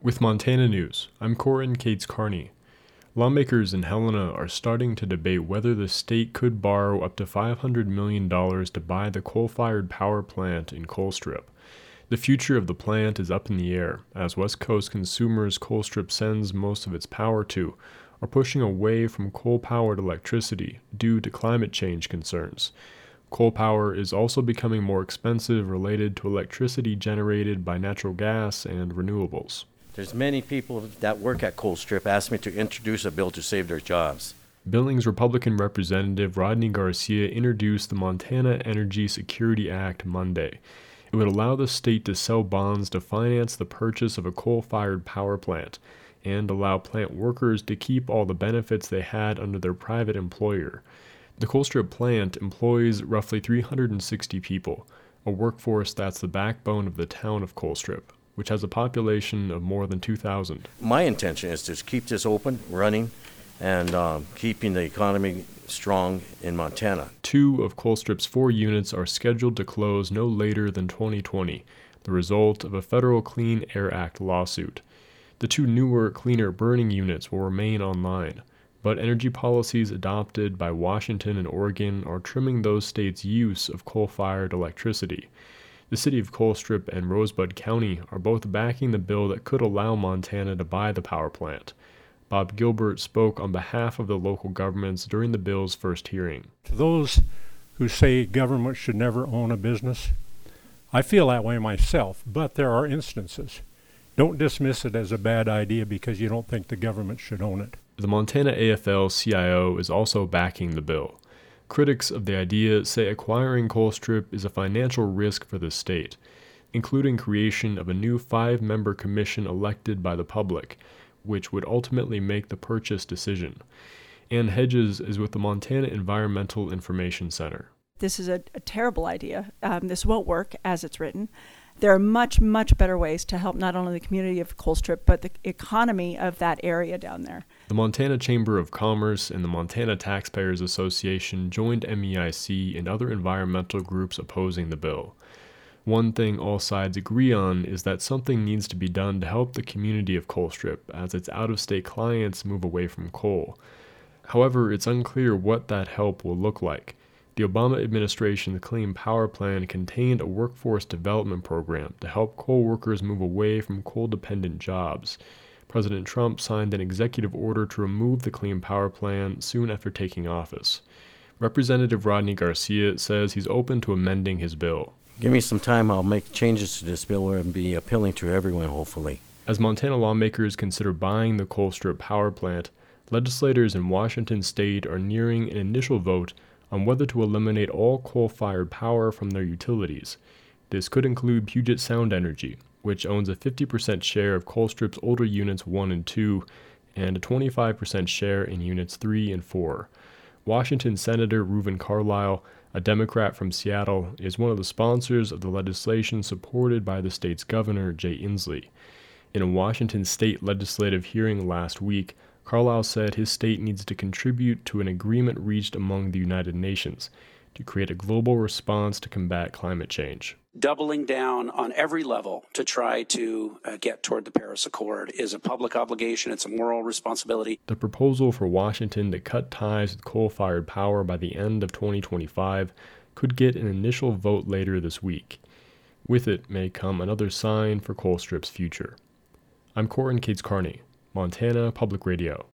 With Montana News, I'm Corin Cates Carney. Lawmakers in Helena are starting to debate whether the state could borrow up to $500 million to buy the coal-fired power plant in Colstrip. The future of the plant is up in the air, as West Coast consumers Colstrip sends most of its power to are pushing away from coal-powered electricity due to climate change concerns. Coal power is also becoming more expensive related to electricity generated by natural gas and renewables. There's many people that work at Colstrip asked me to introduce a bill to save their jobs. Billings Republican Representative Rodney Garcia introduced the Montana Energy Security Act Monday. It would allow the state to sell bonds to finance the purchase of a coal-fired power plant and allow plant workers to keep all the benefits they had under their private employer. The Colstrip plant employs roughly 360 people, a workforce that's the backbone of the town of Colstrip, which has a population of more than 2,000. My intention is to keep this open, running, and keeping the economy strong in Montana. 2 of Colstrip's 4 units are scheduled to close no later than 2020, the result of a federal Clean Air Act lawsuit. The 2 newer, cleaner burning units will remain online, but energy policies adopted by Washington and Oregon are trimming those states' use of coal-fired electricity. The city of Colstrip and Rosebud County are both backing the bill that could allow Montana to buy the power plant. Bob Gilbert spoke on behalf of the local governments during the bill's first hearing. To those who say government should never own a business, I feel that way myself, but there are instances. Don't dismiss it as a bad idea because you don't think the government should own it. The Montana AFL-CIO is also backing the bill. Critics of the idea say acquiring Colstrip is a financial risk for the state, including creation of a new 5-member commission elected by the public, which would ultimately make the purchase decision. Ann Hedges is with the Montana Environmental Information Center. This is a terrible idea. This won't work as it's written. There are much, much better ways to help not only the community of Colstrip, but the economy of that area down there. The Montana Chamber of Commerce and the Montana Taxpayers Association joined MEIC and other environmental groups opposing the bill. One thing all sides agree on is that something needs to be done to help the community of Colstrip as its out-of-state clients move away from coal. However, it's unclear what that help will look like. The Obama administration's Clean Power Plan contained a workforce development program to help coal workers move away from coal-dependent jobs. President Trump signed an executive order to remove the Clean Power Plan soon after taking office. Representative Rodney Garcia says he's open to amending his bill. Give me some time, I'll make changes to this bill and be appealing to everyone, hopefully. As Montana lawmakers consider buying the Colstrip power plant, legislators in Washington state are nearing an initial vote on whether to eliminate all coal-fired power from their utilities. This could include Puget Sound Energy, which owns a 50% share of Colstrip's older units 1 and 2, and a 25% share in units 3 and 4. Washington Senator Reuven Carlyle, a Democrat from Seattle, is one of the sponsors of the legislation supported by the state's governor, Jay Inslee. In a Washington state legislative hearing last week, Carlyle said his state needs to contribute to an agreement reached among the United Nations to create a global response to combat climate change. Doubling down on every level to try to get toward the Paris Accord is a public obligation. It's a moral responsibility. The proposal for Washington to cut ties with coal-fired power by the end of 2025 could get an initial vote later this week. With it may come another sign for Colstrip's future. I'm Corin Cates Carney, Montana Public Radio.